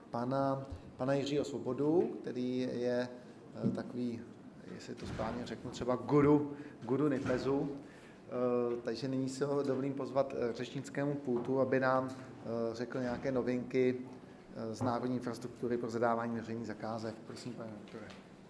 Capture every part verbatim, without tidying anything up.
pana, pana Jiřího Svobodu, který je takový, jestli to správně řeknu, třeba guru, guru NIPEZu. Takže nyní se ho dovolím pozvat k řečnickému pultu, aby nám řekl nějaké novinky z národní infrastruktury pro zadávání veřejných zakázek. Prosím, pane doktore.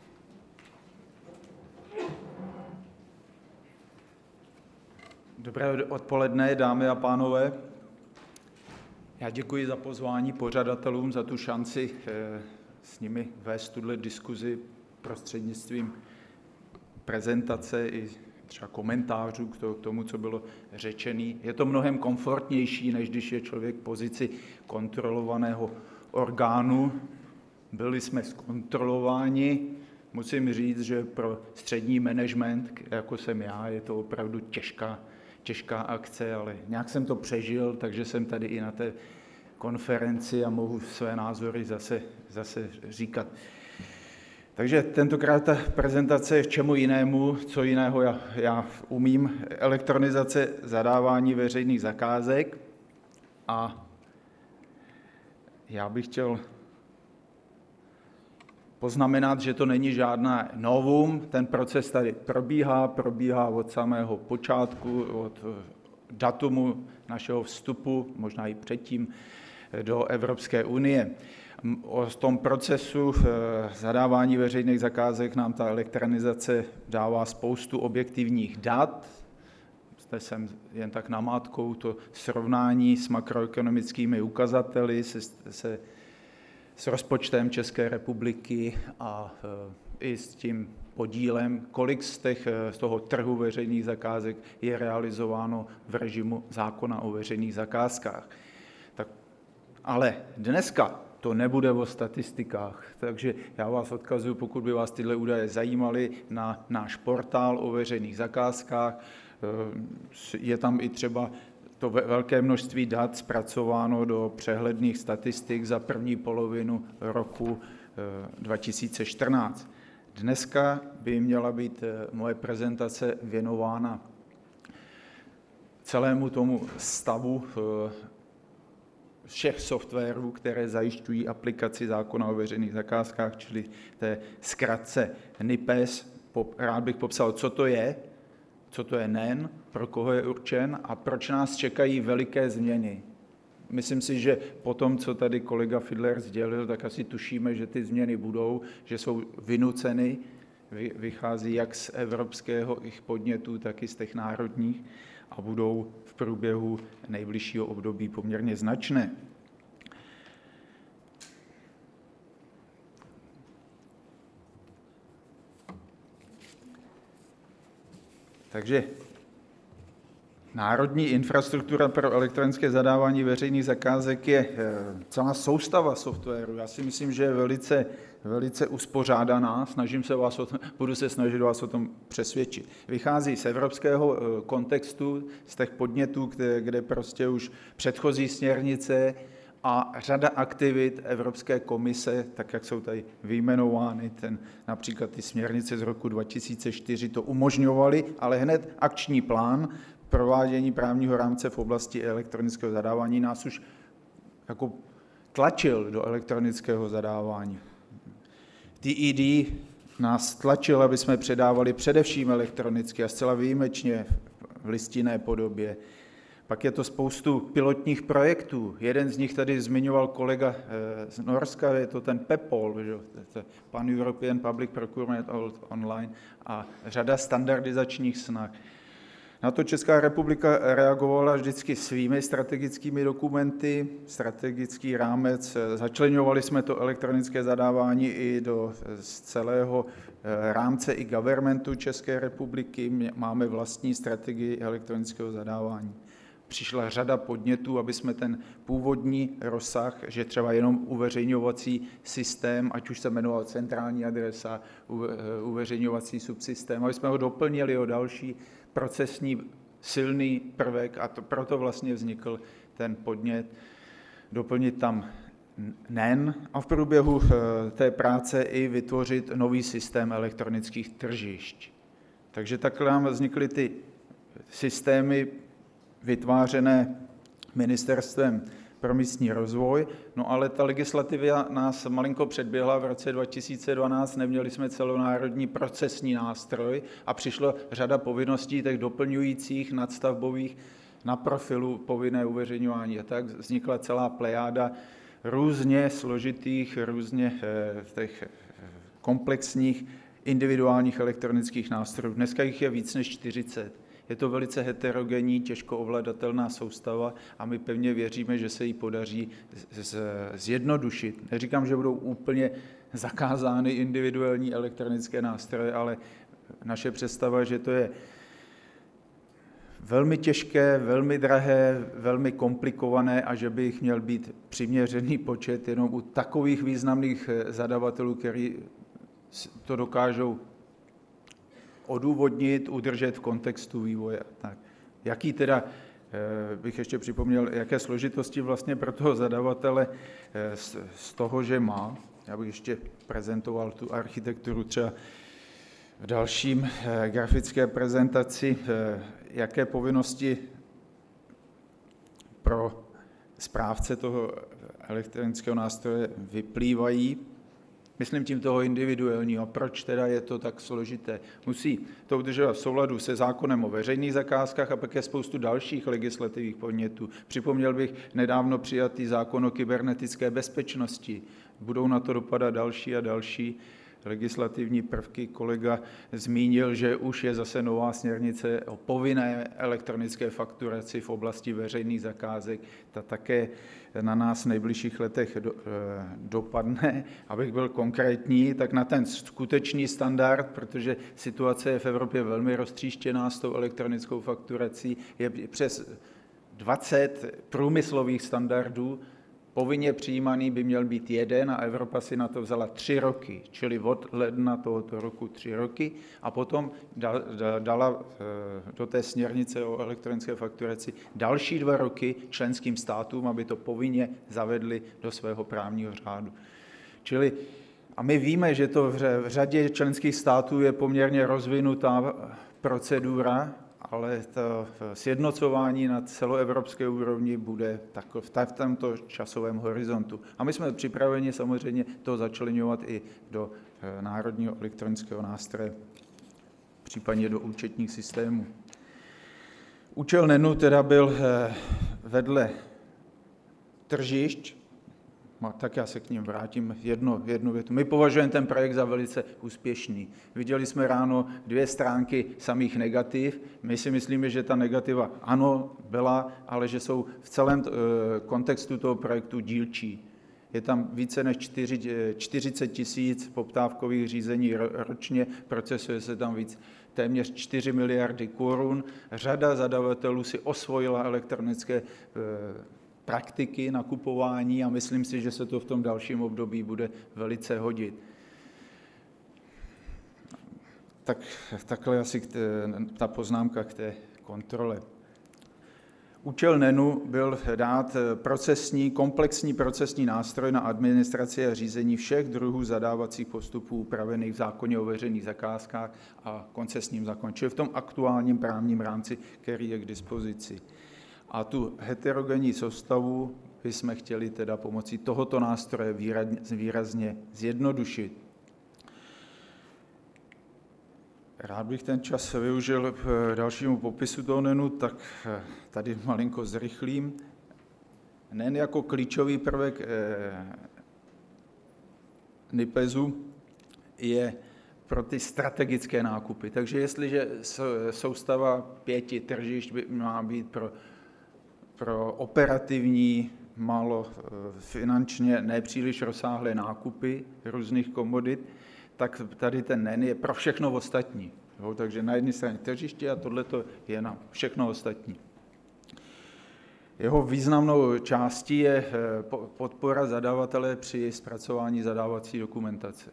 Dobré odpoledne, dámy a pánové. Já děkuji za pozvání pořadatelům, za tu šanci s nimi vést tuhle diskuzi prostřednictvím prezentace i třeba komentářů k tomu, co bylo řečené. Je to mnohem komfortnější, než když je člověk v pozici kontrolovaného orgánu. Byli jsme zkontrolováni. Musím říct, že pro střední management, jako jsem já, je to opravdu těžká, těžká akce, ale nějak jsem to přežil, takže jsem tady i na té konferenci a mohu své názory zase, zase říkat. Takže tentokrát ta prezentace je v čemu jinému, co jiného já, já umím. Elektronizace zadávání veřejných zakázek a já bych chtěl poznamenat, že to není žádná novum, ten proces tady probíhá, probíhá od samého počátku, od datumu našeho vstupu, možná i předtím, do Evropské unie. O tom procesu zadávání veřejných zakázek nám ta elektronizace dává spoustu objektivních dat. Zde jsem jen tak namátkou to srovnání s makroekonomickými ukazateli, se, se, s rozpočtem České republiky a i s tím podílem, kolik z, těch, z toho trhu veřejných zakázek je realizováno v režimu zákona o veřejných zakázkách. Tak, ale dneska to nebude o statistikách, takže já vás odkazuji, pokud by vás tyhle údaje zajímaly, na náš portál o veřejných zakázkách. Je tam i třeba to velké množství dat zpracováno do přehledných statistik za první polovinu roku dva tisíce čtrnáct. Dneska by měla být moje prezentace věnována celému tomu stavu všech softwarů, které zajišťují aplikaci zákona o veřejných zakázkách, čili té zkratce NIPEZ. Rád bych popsal, co to je, co to je N E N, pro koho je určen a proč nás čekají veliké změny. Myslím si, že po tom, co tady kolega Fidler sdělil, tak asi tušíme, že ty změny budou, že jsou vynuceny, vychází jak z evropského jejich podnětů, tak i z těch národních a budou v průběhu nejbližšího období poměrně značné. Takže národní infrastruktura pro elektronické zadávání veřejných zakázek je celá soustava softwaru. Já si myslím, že je velice, velice uspořádaná. Snažím se vás o tom, budu se snažit vás o tom přesvědčit. Vychází z evropského kontextu, z těch podnětů, kde, kde prostě už předchozí směrnice a řada aktivit Evropské komise, tak jak jsou tady vyjmenovány, ten, například ty směrnice z roku dva tisíce čtyři to umožňovaly, ale hned akční plán provádění právního rámce v oblasti elektronického zadávání nás už jako tlačil do elektronického zadávání. T E D nás tlačil, aby jsme předávali především elektronicky a zcela výjimečně v listinné podobě. Pak je to spoustu pilotních projektů. Jeden z nich tady zmiňoval kolega z Norska, je to ten PEPOL, Pan-European Public Procurement Online a řada standardizačních snah. Na to Česká republika reagovala vždycky svými strategickými dokumenty, strategický rámec. Začleňovali jsme to elektronické zadávání i do celého rámce i governmentu České republiky. Máme vlastní strategii elektronického zadávání. Přišla řada podnětů, aby jsme ten původní rozsah, že třeba jenom uveřejňovací systém, ať už se jmenoval centrální adresa, uveřejňovací subsystém, aby jsme ho doplnili o další procesní silný prvek a to, proto vlastně vznikl ten podnět doplnit tam N E N a v průběhu té práce i vytvořit nový systém elektronických tržišť. Takže takhle nám vznikly ty systémy vytvářené ministerstvem pro místní rozvoj, no ale ta legislativa nás malinko předběhla v roce dva tisíce dvanáct, neměli jsme celonárodní procesní nástroj a přišla řada povinností těch doplňujících, nadstavbových na profilu povinné uveřejňování a tak vznikla celá plejáda různě složitých, různě těch komplexních individuálních elektronických nástrojů. Dneska jich je víc než čtyřicet. Je to velice heterogenní, těžko ovladatelná soustava a my pevně věříme, že se jí podaří zjednodušit. Neříkám, že budou úplně zakázány individuální elektronické nástroje, ale naše představa, že to je velmi těžké, velmi drahé, velmi komplikované a že by jich měl být přiměřený počet jenom u takových významných zadavatelů, kteří to dokážou odůvodnit, udržet v kontextu vývoje. Tak. Jaký teda, bych ještě připomněl, jaké složitosti vlastně pro toho zadavatele z toho, že má, já bych ještě prezentoval tu architekturu třeba v dalším grafické prezentaci, jaké povinnosti pro správce toho elektronického nástroje vyplývají. Myslím tím toho individuálního. Proč teda je to tak složité? Musí to udržovat v souladu se zákonem o veřejných zakázkách a pak je spoustu dalších legislativních podnětů. Připomněl bych nedávno přijatý zákon o kybernetické bezpečnosti. Budou na to dopadat další a další legislativní prvky. Kolega zmínil, že už je zase nová směrnice o povinné elektronické fakturaci v oblasti veřejných zakázek. Ta také na nás v nejbližších letech do, dopadne. Abych byl konkrétní, tak na ten skutečný standard, protože situace je v Evropě velmi roztříštěná s tou elektronickou fakturací, je přes dvacet průmyslových standardů. Povinně přijímaný by měl být jeden a Evropa si na to vzala tři roky, čili od ledna tohoto roku tři roky a potom dala do té směrnice o elektronické fakturaci další dva roky členským státům, aby to povinně zavedli do svého právního řádu. Čili, a my víme, že to v řadě členských států je poměrně rozvinutá procedura, ale to sjednocování na celoevropské úrovni bude v tomto časovém horizontu. A my jsme připraveni samozřejmě to začleňovat i do národního elektronického nástroje, případně do účetních systémů. Účel NENu teda byl vedle tržišť, tak já se k ním vrátím jedno, jednu větu. My považujeme ten projekt za velice úspěšný. Viděli jsme ráno dvě stránky samých negativ. My si myslíme, že ta negativa ano, byla, ale že jsou v celém kontextu toho projektu dílčí. Je tam více než čtyřicet tisíc poptávkových řízení ročně, procesuje se tam víc téměř čtyři miliardy korun. Řada zadavatelů si osvojila elektronické praktiky nakupování a myslím si, že se to v tom dalším období bude velice hodit. Tak, takhle asi ta poznámka k té kontrole. Účel NENu byl dát procesní, komplexní procesní nástroj na administraci a řízení všech druhů zadávacích postupů upravených v zákoně o veřejných zakázkách a koncesním zákoně, čili v tom aktuálním právním rámci, který je k dispozici. A tu heterogenní soustavu bychom chtěli teda pomocí tohoto nástroje výrazně zjednodušit. Rád bych ten čas využil k dalšímu popisu toho NENu, tak tady malinko zrychlím. NEN jako klíčový prvek NIPEZu je pro ty strategické nákupy. Takže jestliže soustava pěti tržišť má být pro pro operativní, málo finančně nepříliš rozsáhlé nákupy různých komodit, tak tady ten NEN je pro všechno ostatní. Jo, takže na jedné straně tržiště a tohleto je na všechno ostatní. Jeho významnou částí je podpora zadavatele při zpracování zadávací dokumentace.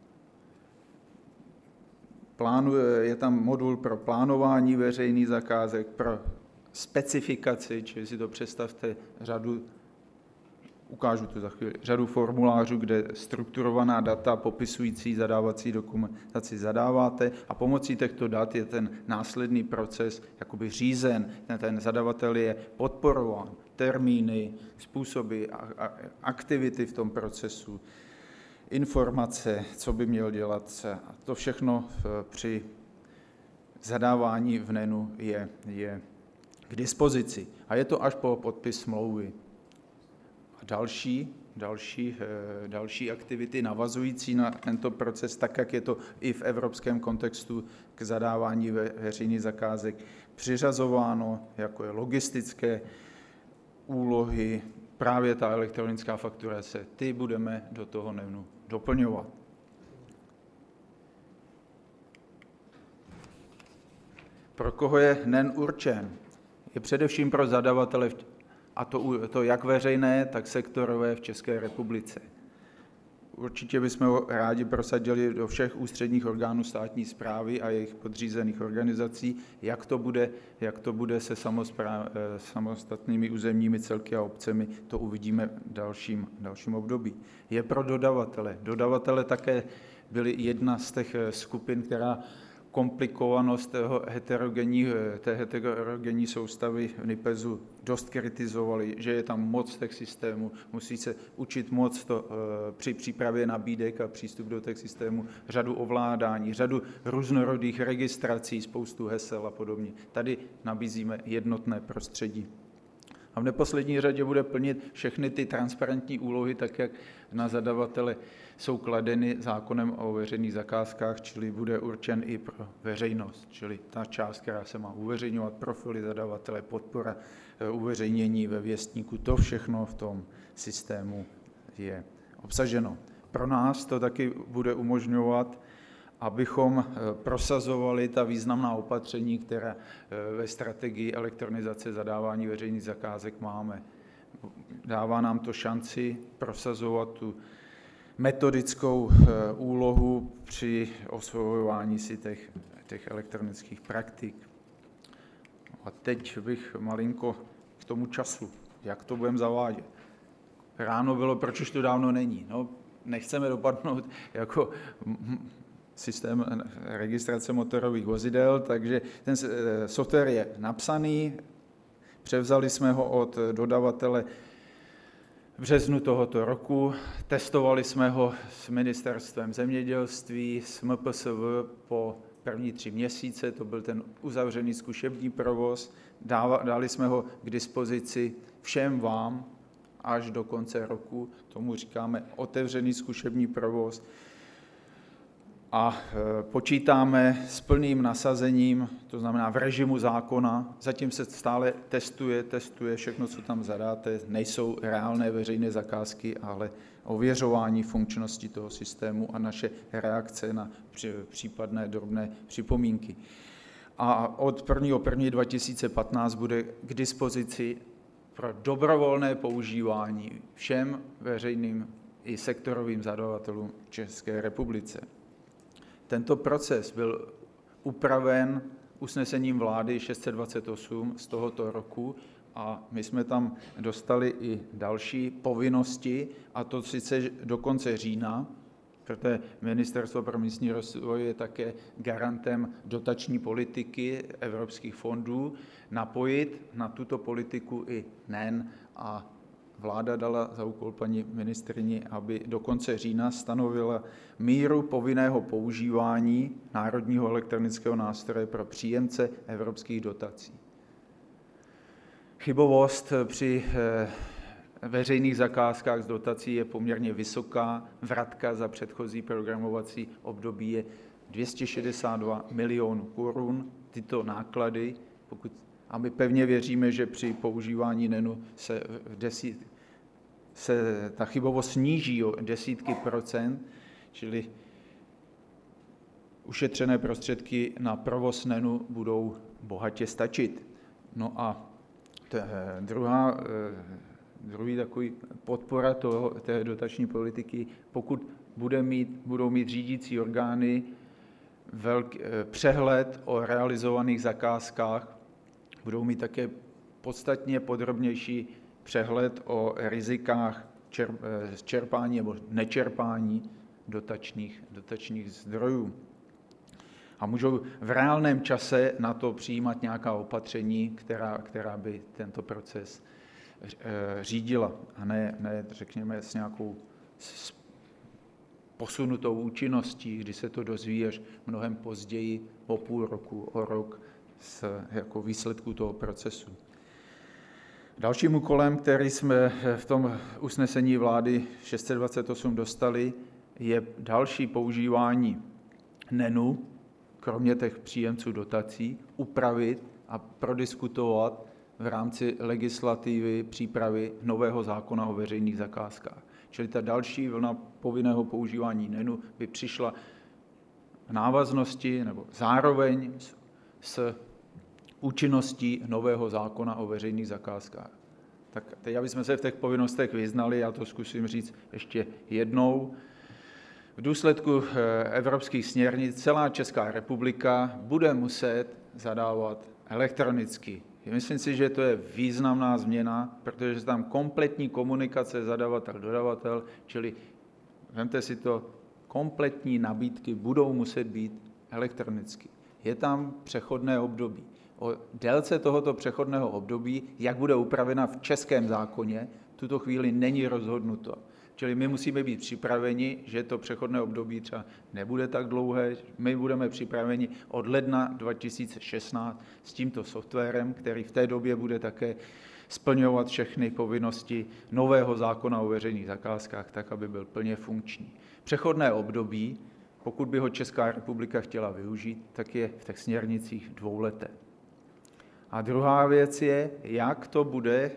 Plánuje, je tam modul pro plánování veřejných zakázek, pro specifikaci, čili si to představte řadu, ukážu to za chvíli, řadu formulářů, kde strukturovaná data popisující zadávací dokumentaci zadáváte a pomocí těchto dat je ten následný proces jakoby řízen, ten zadavatel je podporován. termíny, způsoby, aktivity v tom procesu, informace, co by měl dělat. A to všechno při zadávání v NENu je, je k dispozici. A je to až po podpis smlouvy. A další, další, další aktivity navazující na tento proces, tak jak je to i v evropském kontextu k zadávání ve, veřejných zakázek přiřazováno, jako je logistické úlohy, právě ta elektronická fakturace, ty budeme do toho NENu doplňovat. Pro koho je NEN určen? Je především pro zadavatele, a to, to jak veřejné, tak sektorové v České republice. Určitě bychom ho rádi prosadili do všech ústředních orgánů státní správy a jejich podřízených organizací, jak to bude, jak to bude se samostatnými územními celky a obcemi, to uvidíme v dalším, dalším období. Je pro dodavatele. Dodavatele také byly jedna z těch skupin, která komplikovanost toho heterogenní, té heterogenní soustavy v NIPEZu dost kritizovali, že je tam moc těch systémů, musí se učit moc to, při přípravě nabídek a přístup do těch systémů, řadu ovládání, řadu různorodých registrací, spoustu hesel a podobně. Tady nabízíme jednotné prostředí. A v neposlední řadě bude plnit všechny ty transparentní úlohy, tak jak na zadavatele jsou kladeny zákonem o veřejných zakázkách, čili bude určen i pro veřejnost, čili ta část, která se má uveřejňovat, profily zadavatele, podpora uveřejnění ve věstníku, to všechno v tom systému je obsaženo. Pro nás to taky bude umožňovat, abychom prosazovali ta významná opatření, která ve strategii elektronizace zadávání veřejných zakázek máme. Dává nám to šanci prosazovat tu metodickou úlohu při osvojování si těch, těch elektronických praktik. A teď bych malinko k tomu času, jak to budeme zavádět. Ráno bylo, proč už to dávno není. No, nechceme dopadnout jako systém registrace motorových vozidel, takže ten software je napsaný, převzali jsme ho od dodavatele v březnu tohoto roku, testovali jsme ho s ministerstvem zemědělství, s M P S V po první tři měsíce, to byl ten uzavřený zkušební provoz, dali jsme ho k dispozici všem vám až do konce roku, tomu říkáme otevřený zkušební provoz, a počítáme s plným nasazením, to znamená v režimu zákona, zatím se stále testuje, testuje všechno, co tam zadáte, nejsou reálné veřejné zakázky, ale ověřování funkčnosti toho systému a naše reakce na případné drobné připomínky. A od prvního prvního dva tisíce patnáct bude k dispozici pro dobrovolné používání všem veřejným i sektorovým zadavatelům v České republice. Tento proces byl upraven usnesením vlády šest set dvacet osm z tohoto roku a my jsme tam dostali i další povinnosti, a to sice do konce října, protože Ministerstvo pro místní rozvoj je také garantem dotační politiky evropských fondů, napojit na tuto politiku i NEN, a vláda dala za úkol paní ministryni, aby do konce října stanovila míru povinného používání národního elektronického nástroje pro příjemce evropských dotací. Chybovost při veřejných zakázkách z dotací je poměrně vysoká. Vratka za předchozí programovací období je dvě stě šedesát dva milionů korun. Tyto náklady, pokud a my pevně věříme, že při používání NENu se, v desít, se ta chybovost sníží o desítky procent, čili ušetřené prostředky na provoz NENu budou bohatě stačit. No a druhá, druhý takový podpora toho, té dotační politiky, pokud bude mít, budou mít řídící orgány velký přehled o realizovaných zakázkách, budou mít také podstatně podrobnější přehled o rizikách čerpání nebo nečerpání dotačních, dotačních zdrojů. A můžou v reálném čase na to přijímat nějaká opatření, která, která by tento proces řídila a ne, ne řekněme, s nějakou posunutou účinností, kdy se to dozví až mnohem později, o půl roku, o rok, z, jako výsledku toho procesu. Dalším úkolem, který jsme v tom usnesení vlády šest set dvacet osm dostali, je další používání NENu, kromě těch příjemců dotací, upravit a prodiskutovat v rámci legislativy přípravy nového zákona o veřejných zakázkách. Čili ta další vlna povinného používání NENu by přišla v návaznosti nebo zároveň s, s účinností nového zákona o veřejných zakázkách. Tak teď, aby jsme se v těch povinnostech vyznali, já to zkusím říct ještě jednou. V důsledku evropských směrnic celá Česká republika bude muset zadávat elektronicky. Myslím si, že to je významná změna, protože je tam kompletní komunikace zadavatel-dodavatel, čili vemte si to, kompletní nabídky budou muset být elektronicky. Je tam přechodné období. O délce tohoto přechodného období, jak bude upravena v českém zákoně, v tuto chvíli není rozhodnuto. Čili my musíme být připraveni, že to přechodné období třeba nebude tak dlouhé. My budeme připraveni od ledna dva tisíce šestnáct s tímto softwarem, který v té době bude také splňovat všechny povinnosti nového zákona o veřejných zakázkách, tak, aby byl plně funkční. Přechodné období, pokud by ho Česká republika chtěla využít, tak je v těch směrnicích dvouleté. A druhá věc je, jak to bude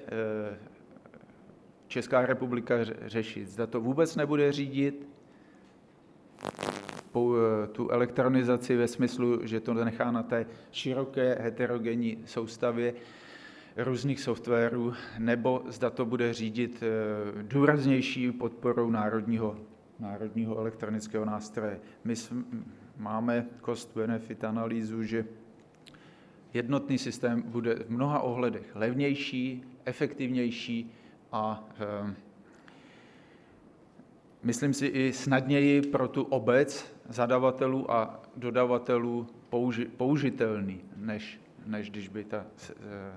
Česká republika řešit. Zda to vůbec nebude řídit tu elektronizaci ve smyslu, že to nechá na té široké heterogenní soustavě různých softwarů, nebo zda to bude řídit důraznější podporou národního, národního elektronického nástroje. My máme cost-benefit analýzu, že jednotný systém bude v mnoha ohledech levnější, efektivnější a e, myslím si i snadněji pro tu obec zadavatelů a dodavatelů použi, použitelný, než, než když by ta e,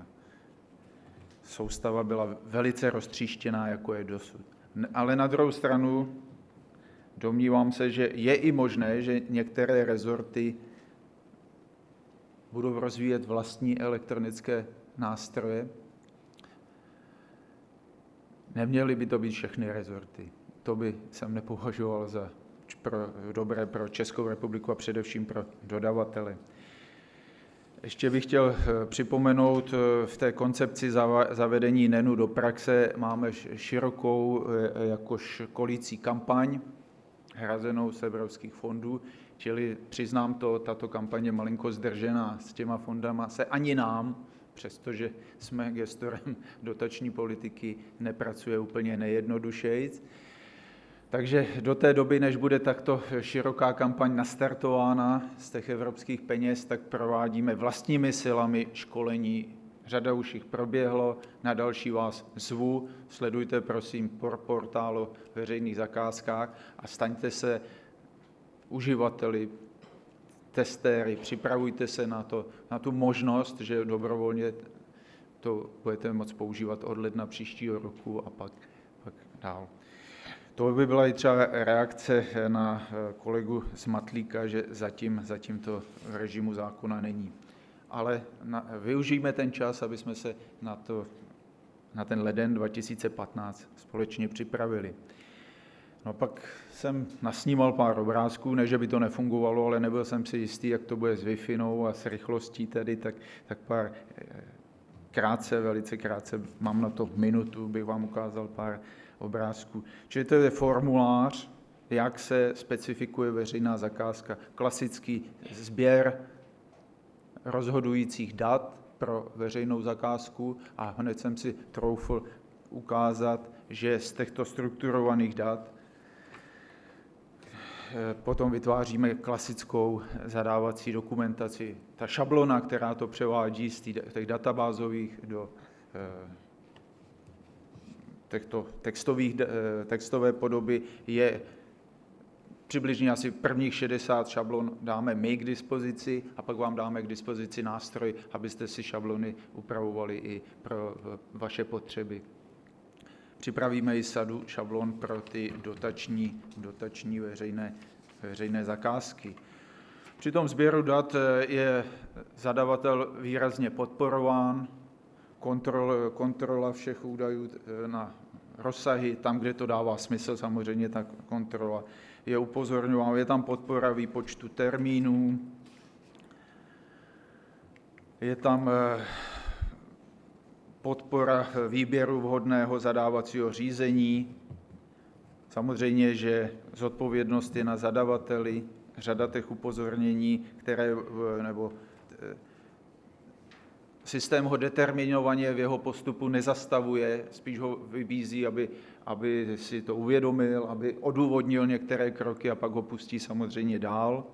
soustava byla velice roztříštěná, jako je dosud. Ale na druhou stranu domnívám se, že je i možné, že některé rezorty budou rozvíjet vlastní elektronické nástroje. Neměly by to být všechny rezorty. To by jsem nepovažoval za pro, dobré pro Českou republiku a především pro dodavatele. Ještě bych chtěl připomenout, v té koncepci zavedení NENu do praxe máme širokou jako školící kampaň hrazenou z evropských fondů, čili přiznám to, tato kampaň je malinko zdržená s těma fondama, se ani nám, přestože jsme gestorem dotační politiky, nepracuje úplně nejjednodušejc. Takže do té doby, než bude takto široká kampaň nastartována z těch evropských peněz, tak provádíme vlastními silami školení. Řada už jich proběhlo, na další vás zvu. Sledujte prosím portál o veřejných zakázkách a staňte se uživateli, testéry, připravujte se na, to, na tu možnost, že dobrovolně to budete moct používat od ledna příštího roku a pak, pak dál. To by byla i třeba reakce na kolegu Smatlíka, že zatím, zatím to v režimu zákona není. Ale na, využijme ten čas, aby jsme se na, to, na ten leden dva tisíce patnáct společně připravili. No pak jsem nasnímal pár obrázků, ne, že by to nefungovalo, ale nebyl jsem si jistý, jak to bude s Wi-Fi a s rychlostí tedy, tak, tak pár krátce, velice krátce, mám na to minutu, bych vám ukázal pár obrázků. Čili to je formulář, jak se specifikuje veřejná zakázka. Klasický sběr rozhodujících dat pro veřejnou zakázku a hned jsem si troufl ukázat, že z těchto strukturovaných dat potom vytváříme klasickou zadávací dokumentaci. Ta šablona, která to převádí z těch databázových do těchto textových, textové podoby, je Přibližně asi prvních šedesát šablon dáme my k dispozici a pak vám dáme k dispozici nástroj, abyste si šablony upravovali i pro vaše potřeby. Připravíme i sadu šablon pro ty dotační, dotační veřejné, veřejné zakázky. Při tom sběru dat je zadavatel výrazně podporován, kontrol, kontrola všech údajů na rozsahy, tam, kde to dává smysl, samozřejmě ta kontrola je upozorňována, je tam podpora výpočtu termínů, je tam podpora výběru vhodného zadávacího řízení. Samozřejmě, že zodpovědnost je na zadavateli, řada těch upozornění, které, nebo systém ho determinovaně v jeho postupu nezastavuje, spíš ho vybízí, aby, aby si to uvědomil, aby odůvodnil některé kroky a pak ho pustí samozřejmě dál.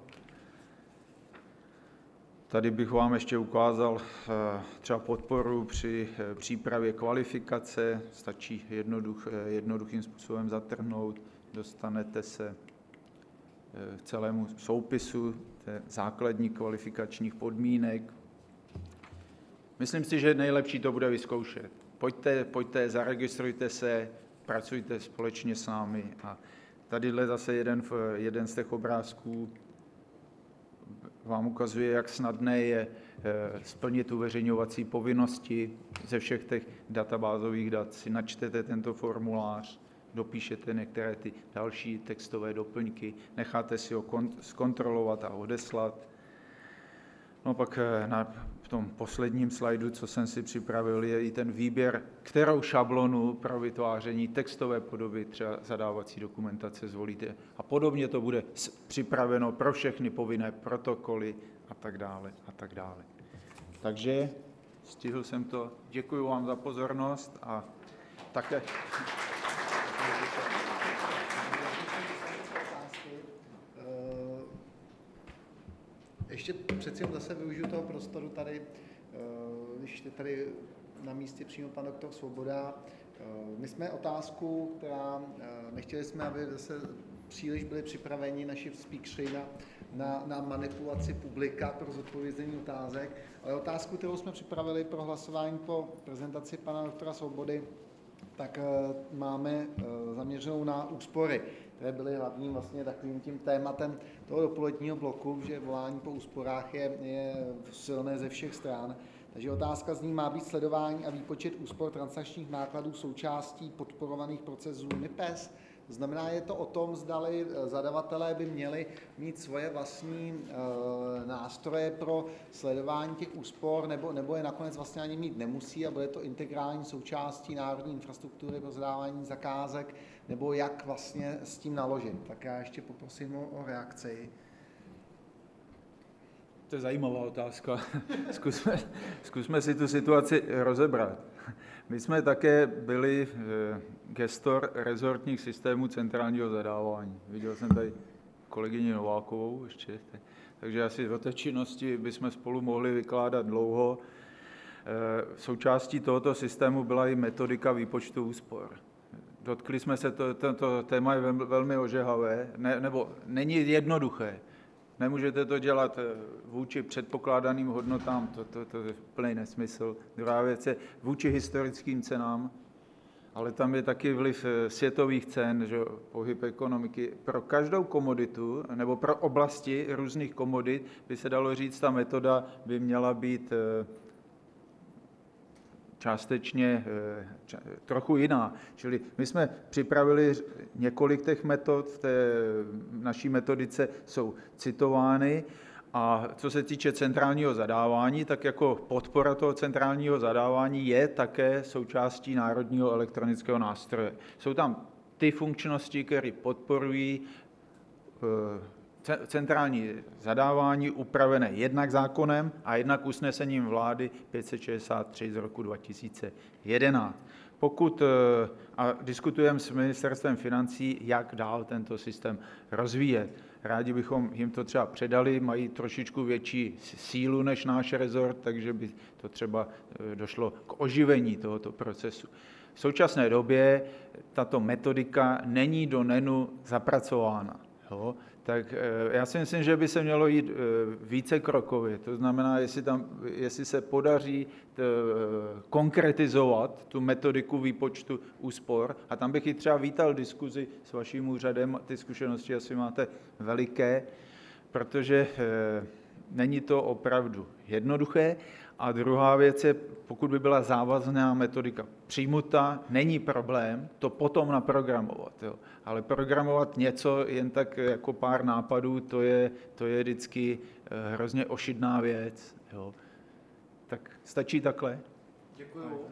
Tady bych vám ještě ukázal třeba podporu při přípravě kvalifikace, stačí jednoduch, jednoduchým způsobem zatrhnout, dostanete se k celému soupisu základních kvalifikačních podmínek. Myslím si, že nejlepší to bude vyzkoušet. Pojďte, pojďte, zaregistrujte se, pracujte společně s námi. A tadyhle zase jeden, jeden z těch obrázků vám ukazuje, jak snadné je splnit uveřejňovací povinnosti ze všech těch databázových dat. Si načtete tento formulář, dopíšete některé ty další textové doplňky, necháte si ho zkontrolovat a odeslat. No pak na v tom posledním slajdu, co jsem si připravil, je i ten výběr, kterou šablonu pro vytváření textové podoby třeba zadávací dokumentace zvolíte. A podobně to bude připraveno pro všechny povinné protokoly a tak dále a tak dále. Takže stihl jsem to. Děkuji vám za pozornost a také... Ještě přeci jen zase využiju toho prostoru tady, když je tady na místě přímo pan doktor Svoboda. My jsme otázku, která nechtěli jsme, aby zase příliš byli připraveni naši speakeři na, na, na manipulaci publika pro zodpovězení otázek, ale otázku, kterou jsme připravili pro hlasování po prezentaci pana doktora Svobody, tak máme zaměřenou na úspory, které byly hlavním vlastně takovým tím tématem toho dopoledního bloku, že volání po úsporách je, je silné ze všech stran. Takže otázka z ní má být sledování a výpočet úspor transakčních nákladů součástí podporovaných procesů N I P E S. To znamená, je to o tom, zdali zadavatelé by měli mít svoje vlastní e, nástroje pro sledování těch úspor, nebo, nebo je nakonec vlastně ani mít nemusí a bude to integrální součástí národní infrastruktury pro zadávání zakázek, nebo jak vlastně s tím naložit. Tak já ještě poprosím o, o reakci. To je zajímavá otázka. Zkusme, zkusme si tu situaci rozebrat. My jsme také byli gestor rezortních systémů centrálního zadávání. Viděl jsem tady kolegyni Novákovou ještě. Takže asi o té činnosti bychom spolu mohli vykládat dlouho. Součástí tohoto systému byla i metodika výpočtu úspor. Dotkli jsme se, to, tento téma je velmi ožehavé, ne, nebo není jednoduché. Nemůžete to dělat vůči předpokládaným hodnotám, to, to, to je plný nesmysl. Druhá věc je vůči historickým cenám, ale tam je taky vliv světových cen, že pohyb ekonomiky. Pro každou komoditu nebo pro oblasti různých komodit by se dalo říct, ta metoda by měla být částečně trochu jiná. Čili my jsme připravili několik těch metod, v té naší metodice jsou citovány a co se týče centrálního zadávání, tak jako podpora toho centrálního zadávání je také součástí národního elektronického nástroje. Jsou tam ty funkčnosti, které podporují centrální zadávání upravené jednak zákonem a jednak usnesením vlády pět set šedesát tři z roku dva tisíce jedenáct. Pokud a diskutujeme s ministerstvem financí, jak dál tento systém rozvíjet. Rádi bychom jim to třeba předali, mají trošičku větší sílu než náš rezort, takže by to třeba došlo k oživení tohoto procesu. V současné době tato metodika není do NENu zapracována. Jo? Tak já si myslím, že by se mělo jít více krokově. To znamená, jestli, tam, jestli se podaří t, konkretizovat tu metodiku výpočtu úspor, a tam bych i třeba vítal diskuzi s vaším úřadem, ty zkušenosti asi máte veliké, protože není to opravdu jednoduché. A druhá věc je, pokud by byla závazná metodika přijmuta, není problém to potom naprogramovat. Jo. Ale programovat něco jen tak jako pár nápadů, to je, to je vždycky hrozně ošidná věc. Jo. Tak stačí takhle? Děkuju.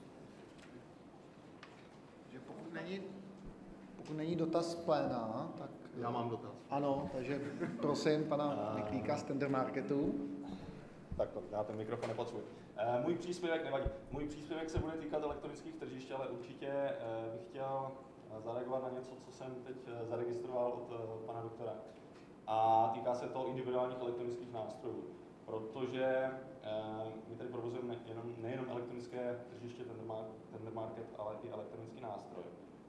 Že pokud není, pokud není dotaz z pléna, tak... Já mám dotaz. Ano, takže prosím pana Miklíka z Tender Marketu. Tak to, já ten mikrofon nepotřebuji. E, můj příspěvek nevadí. Můj příspěvek se bude týkat elektronických tržišť, ale určitě e, bych chtěl zareagovat na něco, co jsem teď zaregistroval od e, pana doktora. A týká se to individuálních elektronických nástrojů. Protože e, my tady provozujeme nejenom, nejenom elektronické tržiště Tender Market, ale i elektronický nástroj.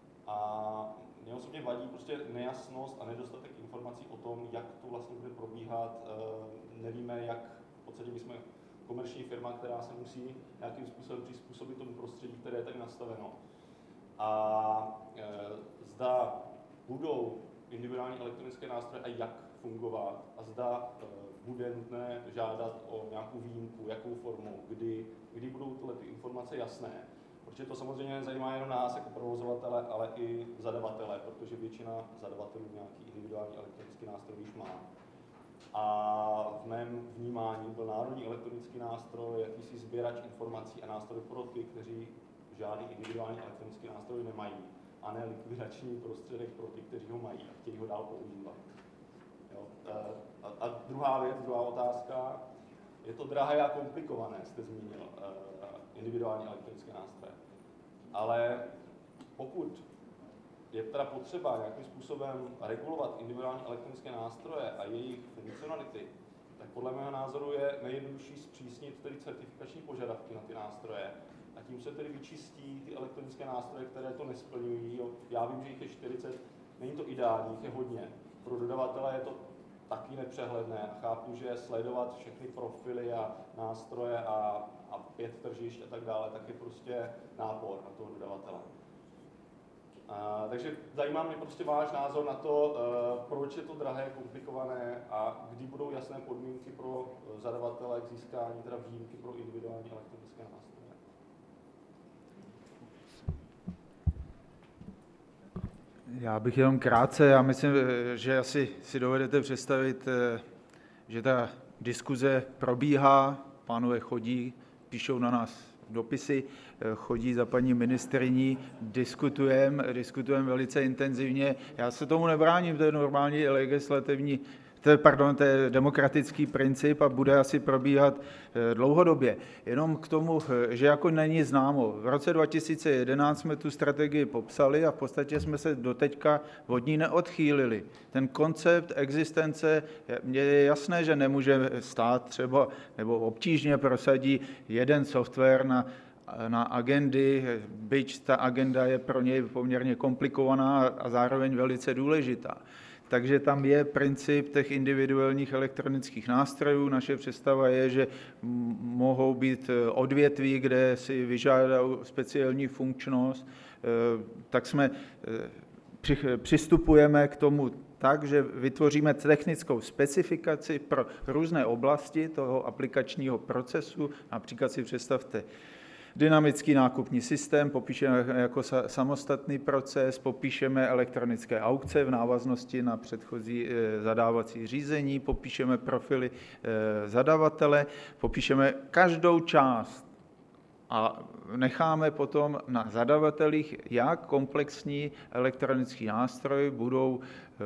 A mě osobně vadí prostě nejasnost a nedostatek informací o tom, jak to vlastně bude probíhat. E, nevíme, jak v podstatě my jsme komerční firma, která se musí nějakým způsobem přizpůsobit tomu prostředí, které je tady nastaveno. A e, zda budou individuální elektronické nástroje a jak fungovat, a zda e, bude nutné žádat o nějakou výjimku, jakou formou, kdy, kdy budou tyhle ty informace jasné. Protože to samozřejmě zajímá jenom nás jako provozovatele, ale i zadavatele, protože většina zadavatelů nějaký individuální elektronický nástroj již má. A v mém vnímání byl národní elektronický nástroj, jakýsi sběrač informací a nástroj pro ty, kteří žádný individuální elektronický nástroj nemají, a ne likvidační prostředek pro ty, kteří ho mají a chtějí ho dál používat. Jo. A, a druhá věc, druhá otázka, je to drahé a komplikované, jste zmínil, individuální elektronické nástroje. Ale pokud je teda potřeba nějakým způsobem regulovat individuální elektronické nástroje a jejich funkcionality, tak podle mého názoru je nejjednodušší zpřísnit tedy certifikační požadavky na ty nástroje. A tím se tedy vyčistí ty elektronické nástroje, které to nesplňují. Já vím, že jich je čtyřicet, není to ideální, jich je hodně. Pro dodavatele je to taky nepřehledné. A chápu, že sledovat všechny profily a nástroje a, a pět tržišť a tak dále, tak je prostě nápor na toho dodavatele. Uh, takže zajímá mě prostě váš názor na to, uh, proč je to drahé, komplikované a kdy budou jasné podmínky pro uh, zadavatele k získání teda výjimky pro individuální elektronické nástroje. Já bych jenom krátce, já myslím, že asi si dovedete představit, že ta diskuze probíhá, pánové chodí, píšou na nás dopisy, chodí za paní ministryní, diskutujeme, diskutujeme velice intenzivně. Já se tomu nebráním, to je normální legislativní, to je, pardon, to je demokratický princip a bude asi probíhat dlouhodobě. Jenom k tomu, že jako není známo. V roce dva tisíce jedenáct jsme tu strategii popsali a v podstatě jsme se doteďka od ní neodchýlili. Ten koncept existence, mně je jasné, že nemůže stát třeba, nebo obtížně prosadí jeden software na na agendy, byť ta agenda je pro něj poměrně komplikovaná a zároveň velice důležitá. Takže tam je princip těch individuálních elektronických nástrojů. Naše představa je, že mohou být odvětví, kde si vyžádají speciální funkčnost, tak jsme přistupujeme k tomu tak, že vytvoříme technickou specifikaci pro různé oblasti toho aplikačního procesu. Například si představte dynamický nákupní systém, popíšeme jako samostatný proces, popíšeme elektronické aukce v návaznosti na předchozí zadávací řízení, popíšeme profily zadavatele, popíšeme každou část a necháme potom na zadavatelích, jak komplexní elektronický nástroj budou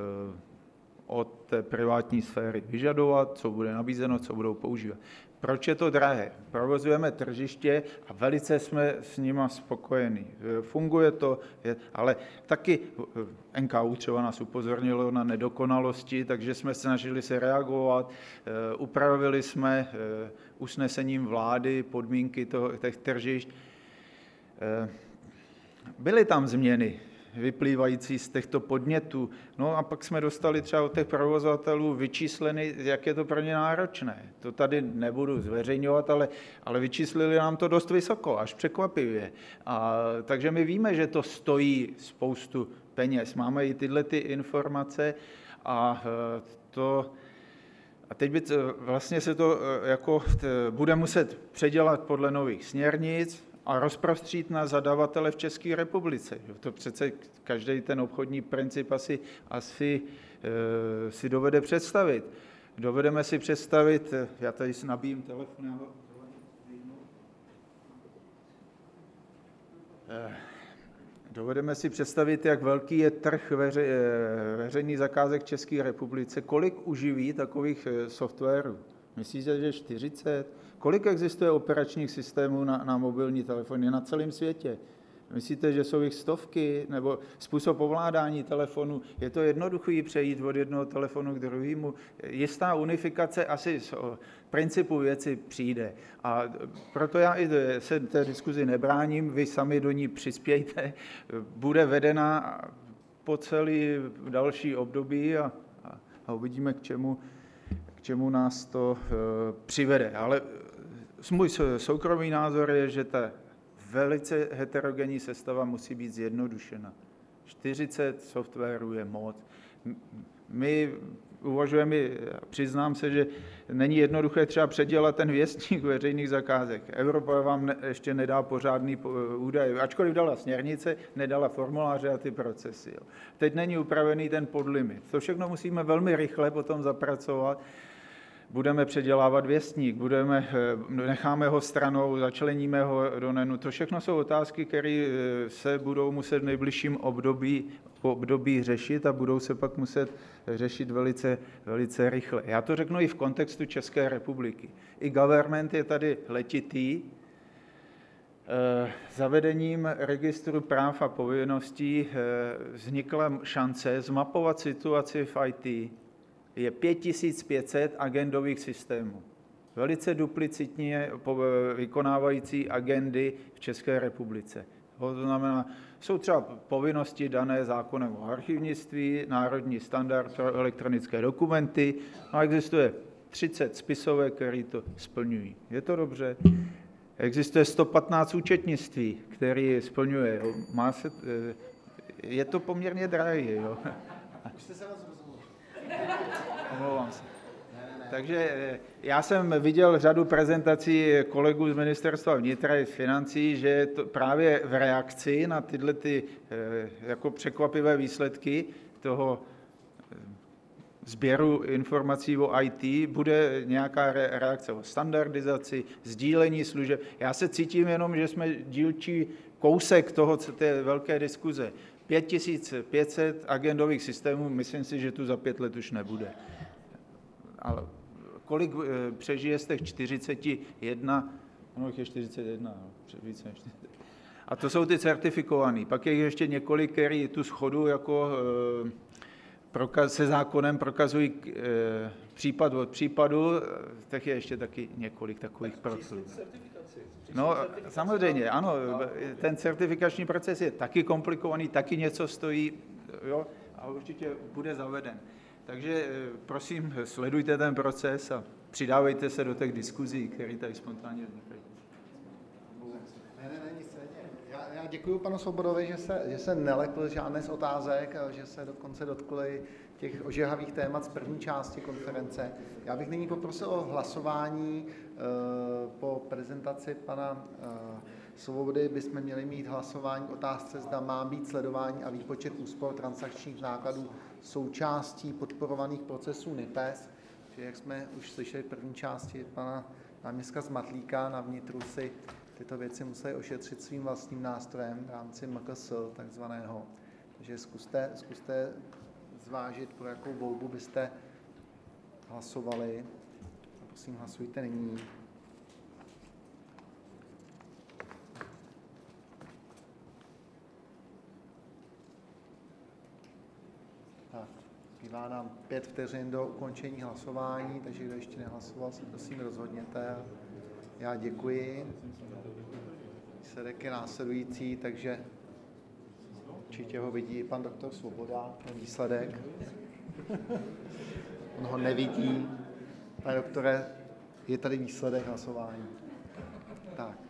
od té privátní sféry vyžadovat, co bude nabízeno, co budou používat. Proč je to drahé? Provozujeme tržiště a velice jsme s nima spokojení. Funguje to, ale taky N K U třeba nás upozornilo na nedokonalosti, takže jsme snažili se reagovat. Upravili jsme usnesením vlády podmínky toho, těch tržišť. Byly tam změny. vyplývající z těchto podnětů. No a pak jsme dostali třeba od těch provozovatelů vyčísleny, jak je to pro ně náročné. To tady nebudu zveřejňovat, ale, ale vyčíslili nám to dost vysoko, až překvapivě. A, takže my víme, že to stojí spoustu peněz. Máme i tyhle ty informace a to... A teď by to, vlastně se to jako bude muset předělat podle nových směrnic a rozprostřít na zadavatele v České republice. To přece každý ten obchodní princip asi, asi e, si dovede představit. Dovedeme si představit, já tady si nabíjím telefon, já ho... E, Dovedeme si představit, jak velký je trh veře, veřejných zakázek v České republice. Kolik uživí takových softwarů? Myslíte, že čtyřicet? Kolik existuje operačních systémů na, na mobilní telefony na celém světě? Myslíte, že jsou jich stovky? Nebo způsob ovládání telefonu? Je to jednoduché přejít od jednoho telefonu k druhému? Jistá unifikace asi z principu věci přijde. A proto já i se té diskuzi nebráním, vy sami do ní přispějte. Bude vedena po celý další období a, a, a uvidíme, k čemu, k čemu nás to e, přivede. Ale můj soukromý názor je, že ta velice heterogenní sestava musí být zjednodušena. čtyřicet softwarů je moc. My uvažujeme, přiznám se, že není jednoduché třeba předělat ten věstník veřejných zakázek. Evropa vám ne, ještě nedá pořádný údaj. Ačkoliv dala směrnice, nedala formuláře a ty procesy. Jo. Teď není upravený ten podlimit. To všechno musíme velmi rychle potom zapracovat. Budeme předělávat věstník, budeme, necháme ho stranou, začleníme ho do NENu. To všechno jsou otázky, které se budou muset v nejbližším období, období řešit a budou se pak muset řešit velice, velice rychle. Já to řeknu i v kontextu České republiky. I government je tady letitý. Zavedením registru práv a povinností vznikla šance zmapovat situaci v í té. Je pět tisíc pět set agendových systémů. Velice duplicitně vykonávající agendy v České republice. To znamená, jsou třeba povinnosti dané zákonem o archivnictví, národní standard pro elektronické dokumenty a existuje třicet spisovek, které to splňují. Je to dobře? Existuje sto patnáct účetnictví, které splňuje. Má se, je to poměrně drahé. Jo? Už jste se rozhodl. Omlouvám se. Takže já jsem viděl řadu prezentací kolegů z ministerstva vnitra i financí, že to právě v reakci na tyhle ty jako překvapivé výsledky toho sběru informací o í té bude nějaká reakce o standardizaci, sdílení služeb. Já se cítím jenom, že jsme dílčí kousek toho, co té velké diskuze. pět tisíc pět set agendových systémů, myslím si, že tu za pět let už nebude. Ale kolik přežije z těch čtyřicet jedna, ono je čtyřicet jedna, více než čtyřicet. A to jsou ty certifikovaný. Pak je ještě několik, který tu schodu jako prokaz, se zákonem prokazují případ od případu, tak je ještě taky několik takových procesů. No samozřejmě, ano, ten certifikační proces je taky komplikovaný, taky něco stojí, jo, a určitě bude zaveden. Takže prosím, sledujte ten proces a přidávejte se do těch diskuzí, které tady spontánně vznikají. Ne, ne, ne, nic já, já děkuji panu Svobodovi, že se, že se nelekl žádné z otázek, že se dokonce dotkli těch ožehavých témat z první části konference. Já bych nyní poprosil o hlasování. Po prezentaci pana Svobody bychom měli mít hlasování k otázce, zda má být sledování a výpočet úspor transakčních nákladů součástí podporovaných procesů N I P E S. Že jak jsme už slyšeli v první části pana náměstka Zmatlíka, na vnitru si tyto věci museli ošetřit svým vlastním nástrojem v rámci M K S takzvaného. Takže zkuste, zkuste zvážit, pro jakou volbu byste hlasovali. Prosím, hlasujte nyní. Tak, zbývá nám pět vteřin do ukončení hlasování, takže kdo ještě nehlasoval, se prosím rozhodněte. Já děkuji. Výsledek je následující, takže Určitě ho vidí pan doktor Svoboda, ten výsledek. On ho nevidí. Pane doktore, je tady výsledek hlasování. Tak.